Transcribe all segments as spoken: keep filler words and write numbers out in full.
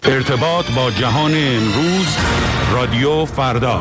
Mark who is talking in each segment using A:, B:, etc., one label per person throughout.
A: ارتباط با جهان امروز، رادیو فردا.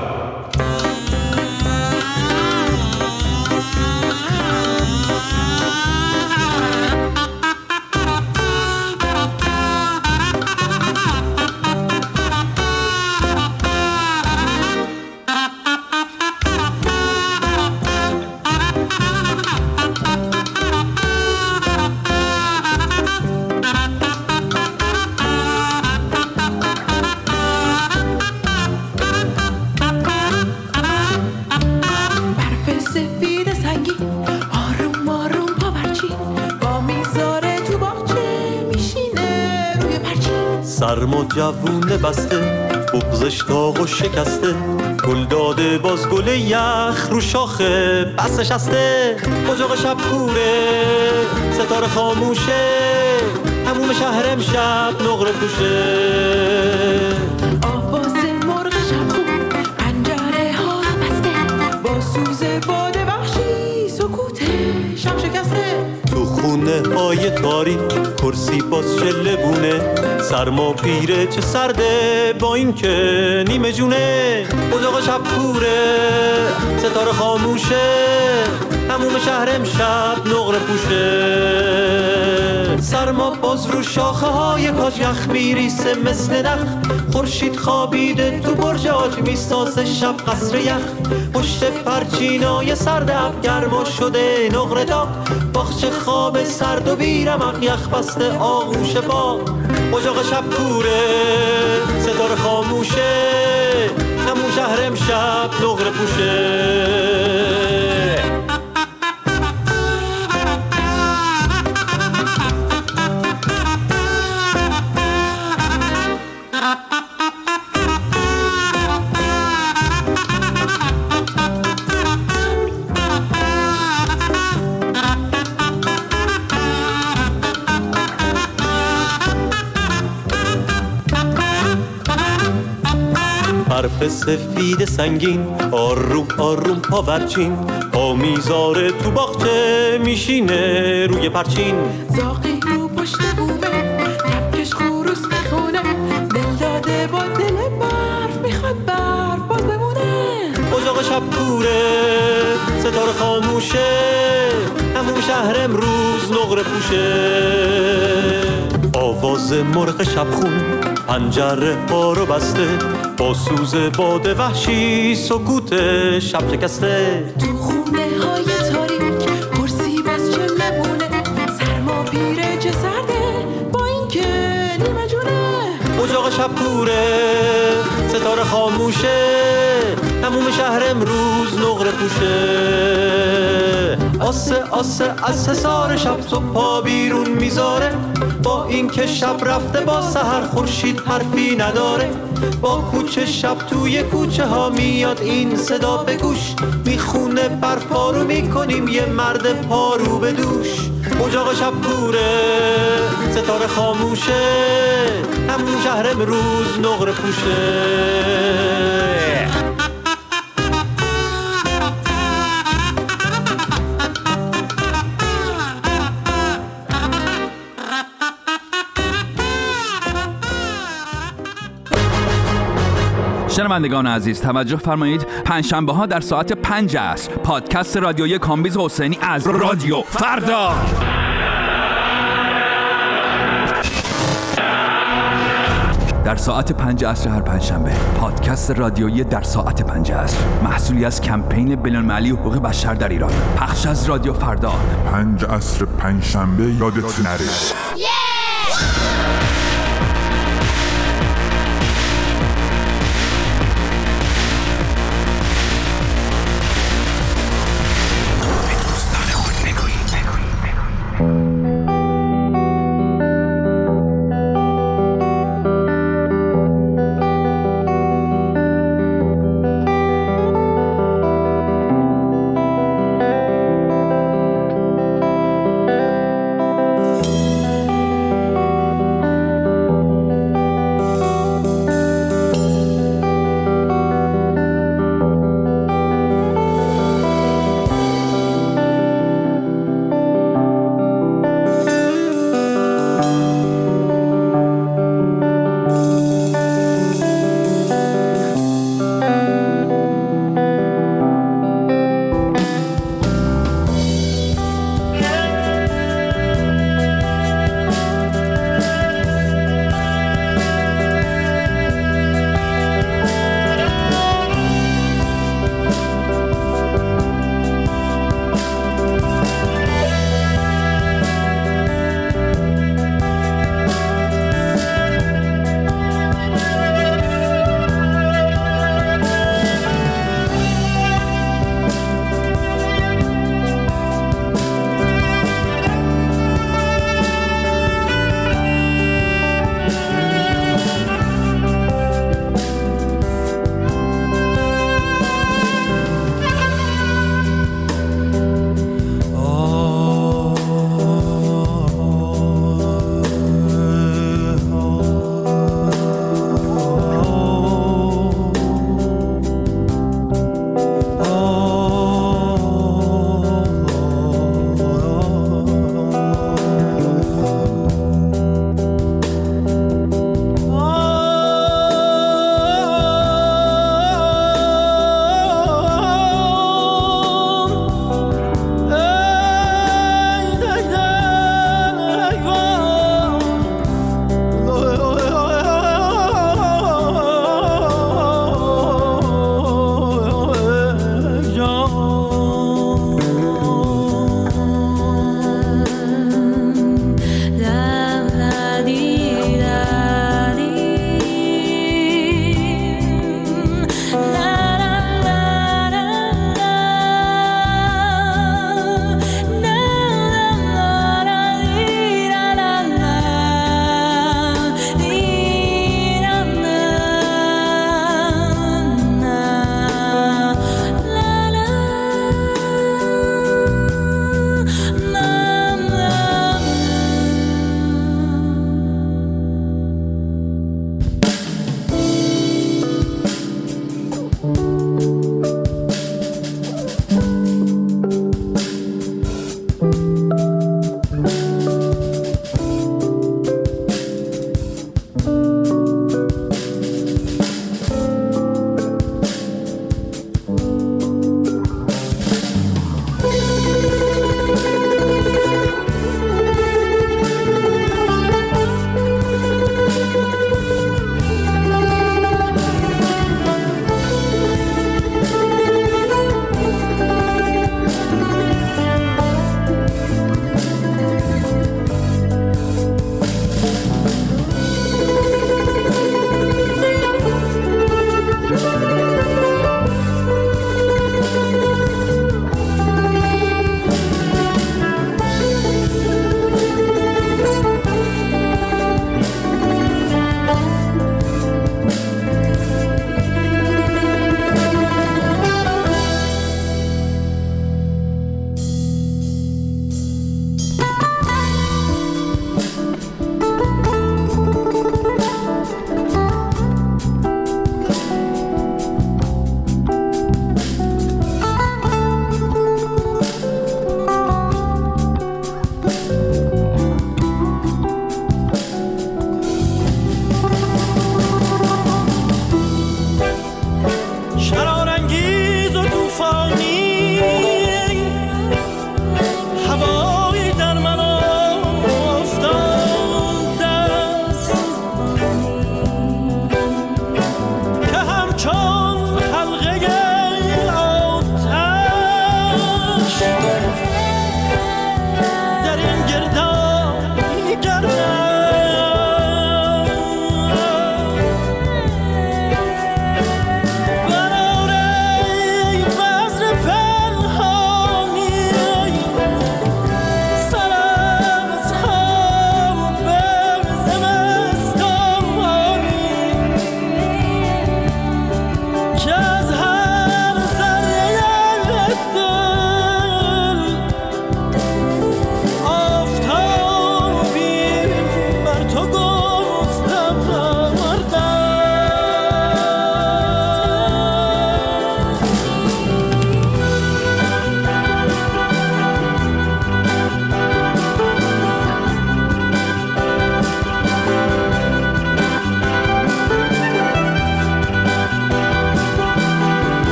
B: سرما جوونه بسته، بغزش داغ و شکسته، گل داده باز گل یخ رو شاخه بس نشسته. اجاق شب کوره، ستاره خاموشه، هموم شهر امشب نقره پوشه.
C: آواز مرغ شب خون، پنجره ها بسته، با سوز باد وحشی سکوت شب شکسته.
B: تو خونه های تاریک کرسی باز چله بونه، سرما پیره چه سرده با این که نیمه جونه. اجاق شب کوره، ستاره خاموشه، هموم شهر امشب نقره پوشه. سرما باز رو شاخه های کاج یخ میریسه مثل نخ، خورشید خوابیده تو برج آج میسازه شب قصر یخ. پشت پرچینای سرد اب گرما شده نقره داغ، باغچه خواب سرد و بیرمق یخ بسته آغوش باغ. اجاق شب کوره، ستاره خاموشه، همون شهر امشب نقره پوشه. برف سفید سنگین، آروم آروم پاورچین، پا میذاره تو باغچه میشینه روی پرچین.
C: زاغی رو پشت بومه، کپکش خروس میخونه، دل داده با دل برف میخواد برف باز بمونه.
B: اجاق شب کوره، ستاره خاموشه، همون شهر امروز نقره پوشه. آواز مرغ شبخون، پنجره ها رو بسته، با سوز باد وحشی سکوت شب شکسته.
C: تو خونه های تاریک کرسی باز چله بونه، سرما پیره چه سرده با این که نیمه جونه.
B: اجاق شب کوره، ستاره خاموشه، هموم شهر امروز نقره پوشه. آسه آسه از حصار شب صبح پا بیرون میذاره، با این که شب رفته با سحر خورشید حرفی نداره. با کوچه شب توی کوچه ها میاد این صدا به گوش، میخونه برف پارو میکنیم یه مرد پارو به دوش. اجاق شب کوره، ستاره خاموشه، همون شهر امروز نقره پوشه.
D: شنوندگان عزیز توجه فرمایید، پنجشنبه ها در ساعت پنج عصر پادکست رادیویی کامبیز حسینی از رادیو فردا. در ساعت پنج عصر هر پنجشنبه پادکست رادیویی در ساعت پنج عصر، محصولی از کمپین بین‌المللی حقوق بشر در ایران، پخش از رادیو فردا.
E: پنج عصر پنجشنبه یادت نره.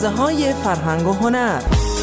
C: حوزه‌های فرهنگ و هنر.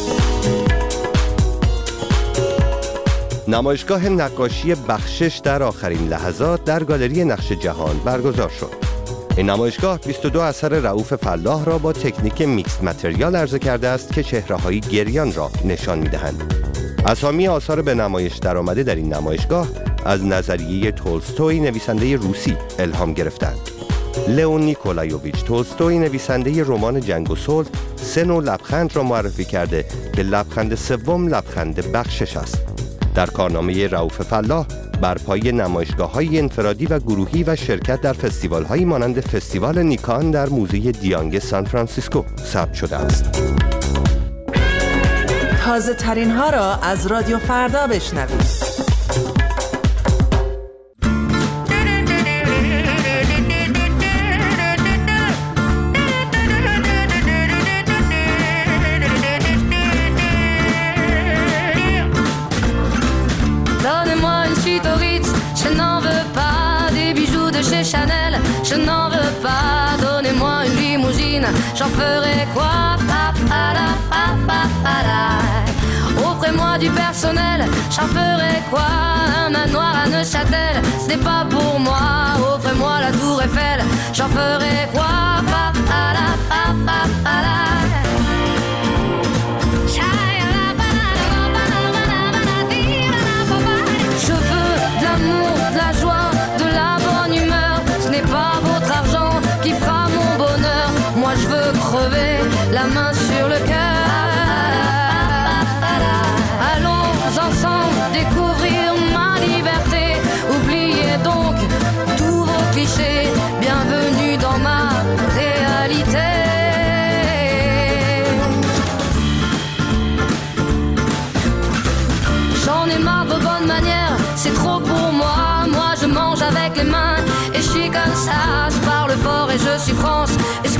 F: نمایشگاه نقاشی بخشش در آخرین لحظات در گالری نقش جهان برگزار شد. این نمایشگاه بیست و دو اثر رئوف فلاح را با تکنیک میکس متریال عرضه کرده است که چهره‌های گریان را نشان می‌دهند. اسامی آثار به نمایش درآمده در این نمایشگاه از نظریه تولستوی نویسنده روسی الهام گرفتند. لئون نیکولایوویچ تولستوی نویسنده رمان جنگ و صلح سه نوع لبخند را معرفی کرده که لبخند سوم لبخند بخشش است. در کارنامه رئوف فلاح بر پای نمایشگاه‌های انفرادی و گروهی و شرکت در فستیوال‌هایی مانند فستیوال نیکان در موزه دیانگ سان فرانسیسکو ثبت شده است.
C: تازه ترین ها را از رادیو فردا بشنوید.
G: Chanel, je n'en veux pas, donnez-moi une limousine, j'en ferai quoi? Offrez-moi du personnel, j'en ferai quoi? Un manoir à Neuchâtel, ce n'est pas pour moi. Offrez-moi la tour Eiffel, j'en ferai quoi? Je veux de l'amour, de la joie, de la bonne humeur. Ce n'est pas votre argent qui fera mon bonheur. Moi je veux crever la main sur le cœur. Allons ensemble découvrir ma liberté. Oubliez donc tous vos clichés. Bienvenue dans ma réalité. J'en ai marre de vos bonnes manières, c'est trop pour moi. Moi je mange avec les mains et je suis comme ça. Je parle fort et je suis France et